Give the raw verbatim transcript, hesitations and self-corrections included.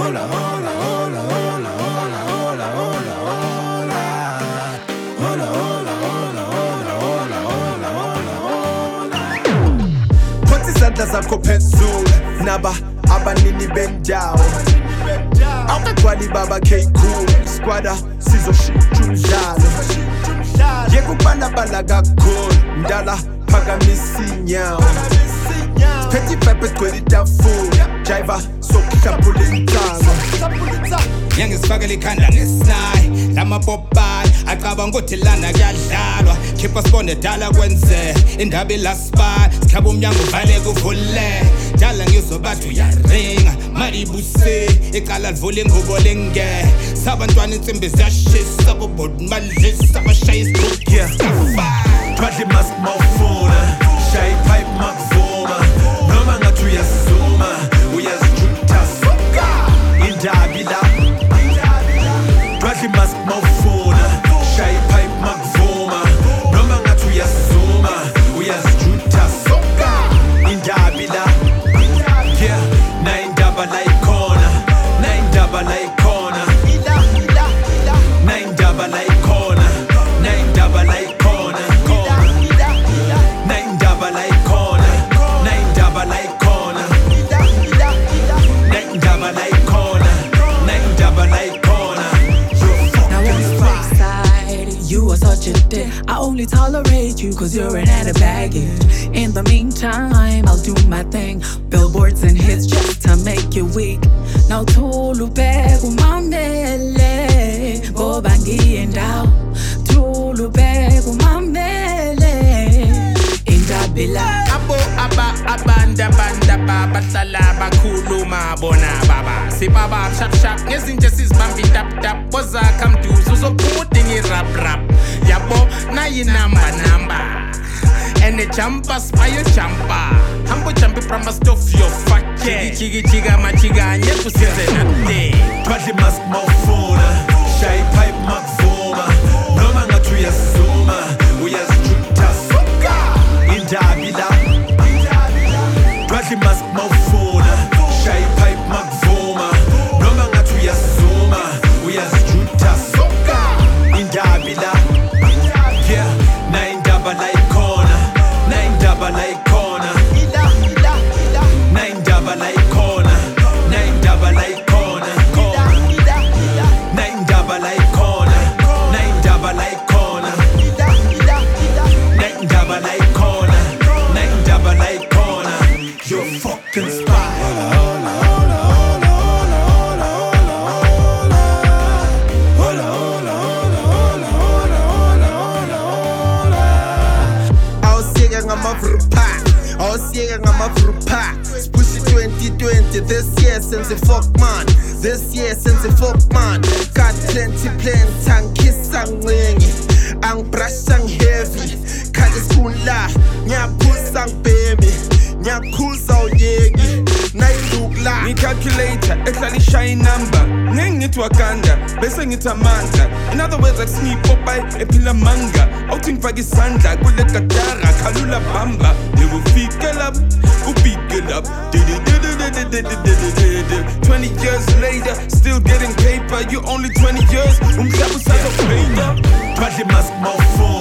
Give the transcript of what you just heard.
hola, hola, hola, hola, hola, hola, hola, hola. Hola, hola, hola, hola, hola, hola, hola, hola. Put isandla zakho phezulu naba abanini bendawo. Awukagcwali baba K-Cool squadda sizoshintsha umdlalo. Yeka ukubalabala kakhulu ndala phakamisa inyawo. Petty pepper square itafula Jiva sokuhlapula intamo. Nyangisifakela ikhanda ngesinayi lamapopayi acabanga ukuthi lana kuyadlalwa khipha sibone dala kwenze indaba ilaspayi sikhaba umnyango uvale kuvule dala ngizobathi uyaringa mali buse icala livula ingubo lenge sabantwana insimbi ziyashisa bobodi malisa abashaya isigubhu Badly mask mawufuna shaya ipipe makuvuma noma ngathi uyazuma uyazijutha suka indabi la Badly mask mawufuna shaya ipipe makuvuma noma ngathi uyazuma uyazijutha suka indabi la yeah na indaba la ikhona na indaba la ikhona na indaba la ikhona na indaba la ikhona I only tolerate you cause you're an added baggage. In the meantime, I'll do my thing. Billboards and hits just to make you weak. Now tulu pegu mamele Bobangi and out Tulu pegu mamele Indabila Abo aba abanda banda baba Bahlala bakhuluma bona baba Sibaba shap shap ngezinto sizibambi tap tap Bozakha mduzu uzophuma ngi-rap rap Yabo nayi number number And the jumper spire jumper Hambo jump from a stuff your fuck yeah Chigi chiga machiga nye kusize nate Badly mask mawufuna shaya ipipe makuvuma noma ngathi uyazuma uyazijutha suka indabi la Badly mask mawufuna shaya ipipe makuvuma noma ngathi uyazuma uyazijutha suka indabi la yeah na indaba la ikhona na indaba la ikhona na indaba la ikhona na indaba la ikhona na indaba la ikhona na indaba la ikhona na indaba la ikhona na indaba la ikhona you're fucking spy. Ausiyeke ngamavrupa Push it twenty twenty This year since a fuck man This year since a fuck man Got plenty plans Angikissa ngingi Angibrush heavy Khali skula Ngiyaphuza ngibhemi Ngiyakhuza uyeki Nayilukla Ngicalculator ehlala ishaya number ngeke ngithi wakanda bese ngithi amandla in other words akusingi Popeye ephila manga awuthi ngifaka isandla kule gatara khalula bamba ngikufike lapho ubike lapho twenty years later still getting paper you only twenty years umhlaba usazophela Badly mask mawufuna